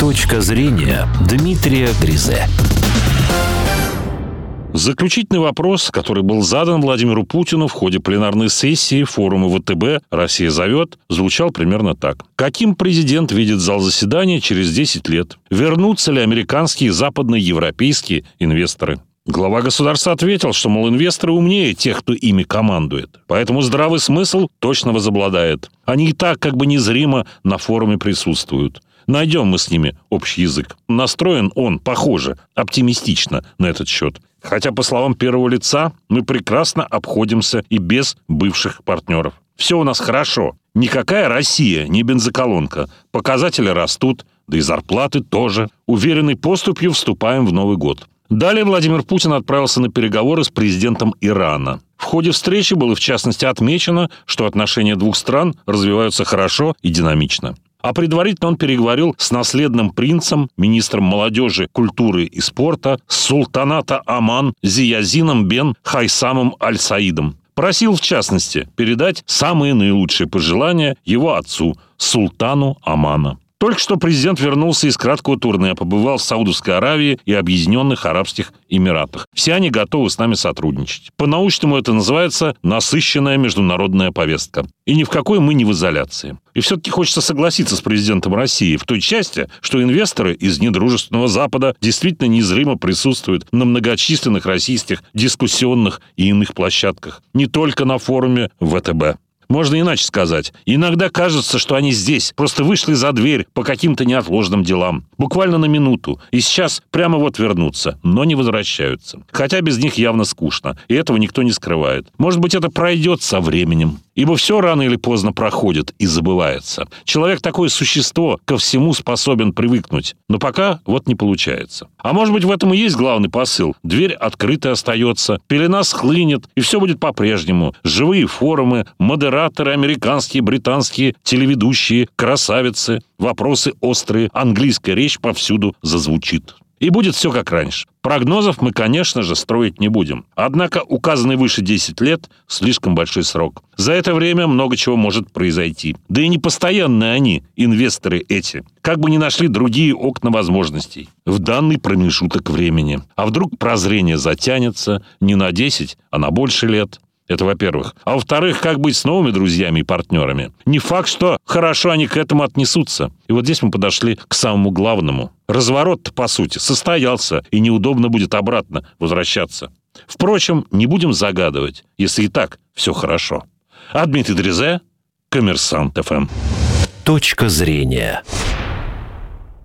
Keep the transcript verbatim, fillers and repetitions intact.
Точка зрения Дмитрия Гризе. Заключительный вопрос, который был задан Владимиру Путину в ходе пленарной сессии форума ВТБ «Россия зовет», звучал примерно так. Каким президент видит зал заседания через десять лет? Вернутся ли американские, западноевропейские инвесторы? Глава государства ответил, что, мол, инвесторы умнее тех, кто ими командует. Поэтому здравый смысл точно возобладает. Они и так как бы незримо на форуме присутствуют. Найдем мы с ними общий язык. Настроен он, похоже, оптимистично на этот счет. Хотя, по словам первого лица, мы прекрасно обходимся и без бывших партнеров. Все у нас хорошо. Никакая Россия не бензоколонка. Показатели растут, да и зарплаты тоже. Уверенной поступью вступаем в Новый год. Далее Владимир Путин отправился на переговоры с президентом Ирана. В ходе встречи было, в частности, отмечено, что отношения двух стран развиваются хорошо и динамично. А предварительно он переговорил с наследным принцем, министром молодежи, культуры и спорта султаната Оман Зиязином бен Хайсамом Аль-Саидом. Просил, в частности, передать самые наилучшие пожелания его отцу, султану Омана. Только что президент вернулся из краткого турне, побывал в Саудовской Аравии и Объединенных Арабских Эмиратах. Все они готовы с нами сотрудничать. По-научному это называется насыщенная международная повестка. И ни в какой мы не в изоляции. И все-таки хочется согласиться с президентом России в той части, что инвесторы из недружественного Запада действительно незримо присутствуют на многочисленных российских дискуссионных и иных площадках. Не только на форуме ВТБ. Можно иначе сказать. Иногда кажется, что они здесь, просто вышли за дверь по каким-то неотложным делам. Буквально на минуту. И сейчас прямо вот вернутся, но не возвращаются. Хотя без них явно скучно. И этого никто не скрывает. Может быть, это пройдет со временем. Ибо все рано или поздно проходит и забывается. Человек такое существо, ко всему способен привыкнуть. Но пока вот не получается. А может быть, в этом и есть главный посыл. Дверь открытой остается, пелена схлынет, и все будет по-прежнему. Живые форумы, модераторы американские, британские, телеведущие, красавицы, вопросы острые, английская речь повсюду зазвучит. И будет все как раньше. Прогнозов мы, конечно же, строить не будем. Однако указанный выше десять лет – слишком большой срок. За это время много чего может произойти. Да и непостоянные они, инвесторы эти. Как бы ни нашли другие окна возможностей в данный промежуток времени. А вдруг прозрение затянется не на десять, а на больше лет. Это во-первых. А во-вторых, как быть с новыми друзьями и партнерами? Не факт, что хорошо они к этому отнесутся. И вот здесь мы подошли к самому главному. Разворот-то, по сути, состоялся, и неудобно будет обратно возвращаться. Впрочем, не будем загадывать, если и так все хорошо. А Дмитрий Гризе, Коммерсант ФМ. Точка зрения.